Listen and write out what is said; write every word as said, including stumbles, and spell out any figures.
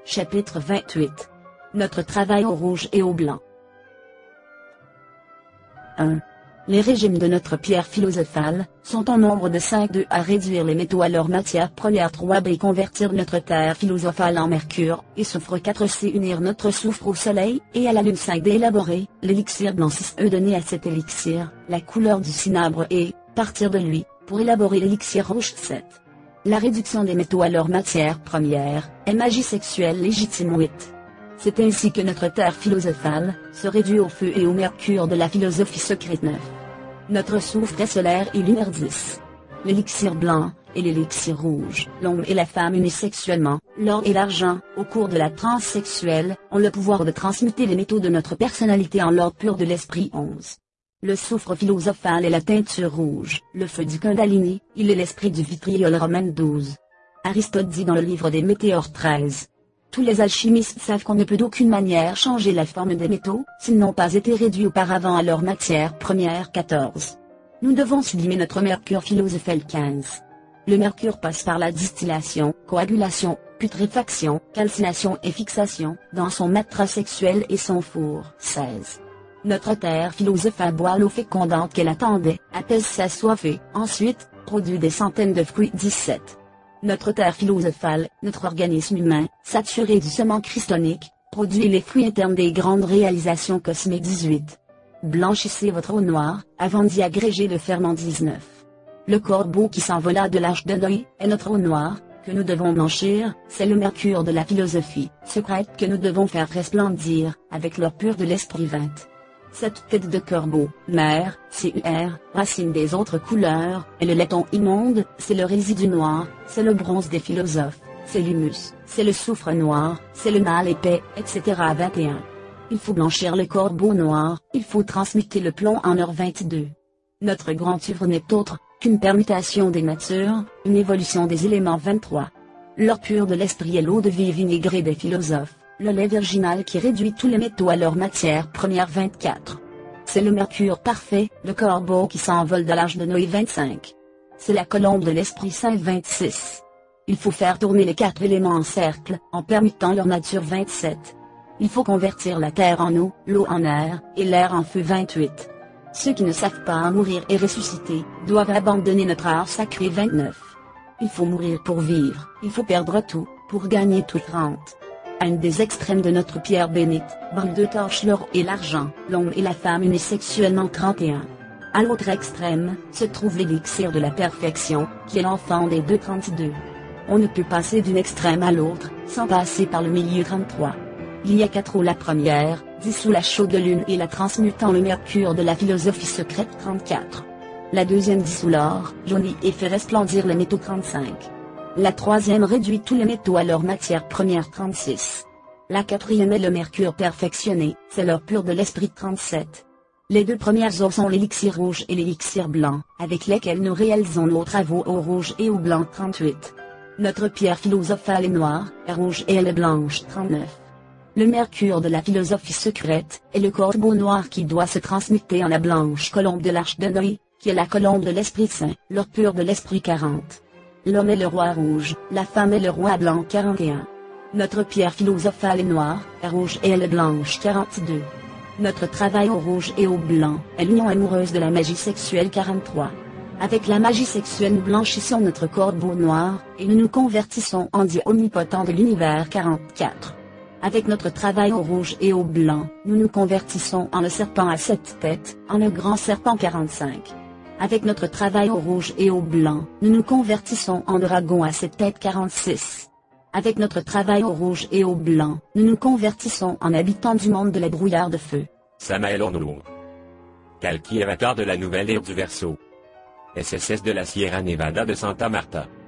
Chapitre vingt-huit. Notre travail au rouge et au blanc. un. Les régimes de notre pierre philosophale sont en nombre de cinq. deux à réduire les métaux à leur matière première. trois b convertir notre terre philosophale en mercure et soufre. quatre c unir notre soufre au soleil et à la lune. cinq d élaborer l'élixir blanc. six e donner à cet élixir la couleur du cinabre et partir de lui pour élaborer l'élixir rouge. sept. La réduction des métaux à leur matière première est magie sexuelle légitime. huit. C'est ainsi que notre terre philosophale se réduit au feu et au mercure de la philosophie secrète. neuf. Notre soufre est solaire et lunaire. dix. L'élixir blanc et l'élixir rouge. L'homme et la femme unis sexuellement, l'or et l'argent, au cours de la transe sexuelle, ont le pouvoir de transmuter les métaux de notre personnalité en l'or pur de l'esprit. onze. Le soufre philosophal est la teinture rouge, le feu du Kundalini, il est l'esprit du vitriol. Romaine douze. Aristote dit dans le livre des Météores treize. Tous les alchimistes savent qu'on ne peut d'aucune manière changer la forme des métaux, s'ils n'ont pas été réduits auparavant à leur matière première. quatorze. Nous devons sublimer notre mercure philosophal. quinze. Le mercure passe par la distillation, coagulation, putréfaction, calcination et fixation, dans son matras sexuel et son four. seize. Notre terre philosophale boit l'eau fécondante qu'elle attendait, apaise sa soif et, ensuite, produit des centaines de fruits. dix-sept. Notre terre philosophale, notre organisme humain, saturé du semence cristonique, produit les fruits internes des grandes réalisations cosmiques. dix-huit. Blanchissez votre eau noire, avant d'y agréger le ferment. dix-neuf. Le corbeau qui s'envola de l'arche de Noé, est notre eau noire, que nous devons blanchir, c'est le mercure de la philosophie secrète que nous devons faire resplendir, avec l'or pur de l'esprit. vingt. Cette tête de corbeau, mère, C U R, racine des autres couleurs, est le laiton immonde, c'est le résidu noir, c'est le bronze des philosophes, c'est l'humus, c'est le soufre noir, c'est le mal épais, et cetera. vingt et un. Il faut blanchir le corbeau noir, il faut transmuter le plomb en or. vingt-deux. Notre grand œuvre n'est autre qu'une permutation des natures, une évolution des éléments. vingt-trois. L'or pur de l'esprit est l'eau de vie vinaigrée des philosophes, le lait virginal qui réduit tous les métaux à leur matière première. vingt-quatre. C'est le mercure parfait, le corbeau qui s'envole de l'arche de Noé. vingt-cinq. C'est la colombe de l'Esprit Saint. vingt-six. Il faut faire tourner les quatre éléments en cercle, en permutant leur nature. vingt-sept. Il faut convertir la terre en eau, l'eau en air, et l'air en feu. vingt-huit. Ceux qui ne savent pas mourir et ressusciter, doivent abandonner notre art sacré. vingt-neuf. Il faut mourir pour vivre, il faut perdre tout, pour gagner tout. trente. À une des extrêmes de notre pierre bénite, brûle de torche l'or et l'argent, l'homme et la femme unis sexuellement. trente et un. À l'autre extrême, se trouve l'élixir de la perfection, qui est l'enfant des deux. trente-deux. On ne peut passer d'une extrême à l'autre, sans passer par le milieu. trente-trois. Il y a quatre eaux. La première, dissout la chaude lune et la transmutant le mercure de la philosophie secrète. trente-quatre. La deuxième dissout l'or, jaunit et fait resplendir les métaux. trente-cinq. La troisième réduit tous les métaux à leur matière première. trente-six. La quatrième est le mercure perfectionné, c'est l'or pur de l'esprit. trente-sept. Les deux premières eaux sont l'élixir rouge et l'élixir blanc, avec lesquels nous réalisons nos travaux au rouge et au blanc. trente-huit. Notre pierre philosophale est noire, est rouge et elle est blanche. trente-neuf. Le mercure de la philosophie secrète est le corbeau noir qui doit se transmuter en la blanche colombe de l'arche de Noé, qui est la colombe de l'Esprit Saint, l'or pur de l'Esprit. quarante. L'homme est le roi rouge, la femme est le roi blanc. quarante et un. Notre pierre philosophale est noire, est rouge et elle est blanche. quarante-deux. Notre travail au rouge et au blanc est l'union amoureuse de la magie sexuelle. quarante-trois. Avec la magie sexuelle nous blanchissons notre corbeau noir, et nous nous convertissons en Dieu omnipotent de l'univers. quarante-quatre. Avec notre travail au rouge et au blanc, nous nous convertissons en le serpent à sept têtes, en le grand serpent. quarante-cinq. Avec notre travail au rouge et au blanc, nous nous convertissons en dragon à sept têtes. quarante-six. Avec notre travail au rouge et au blanc, nous nous convertissons en habitants du monde de la brouillard de feu. Samael Ornour. Calquiavatar de la nouvelle ère du Verseau. S S S de la Sierra Nevada de Santa Marta.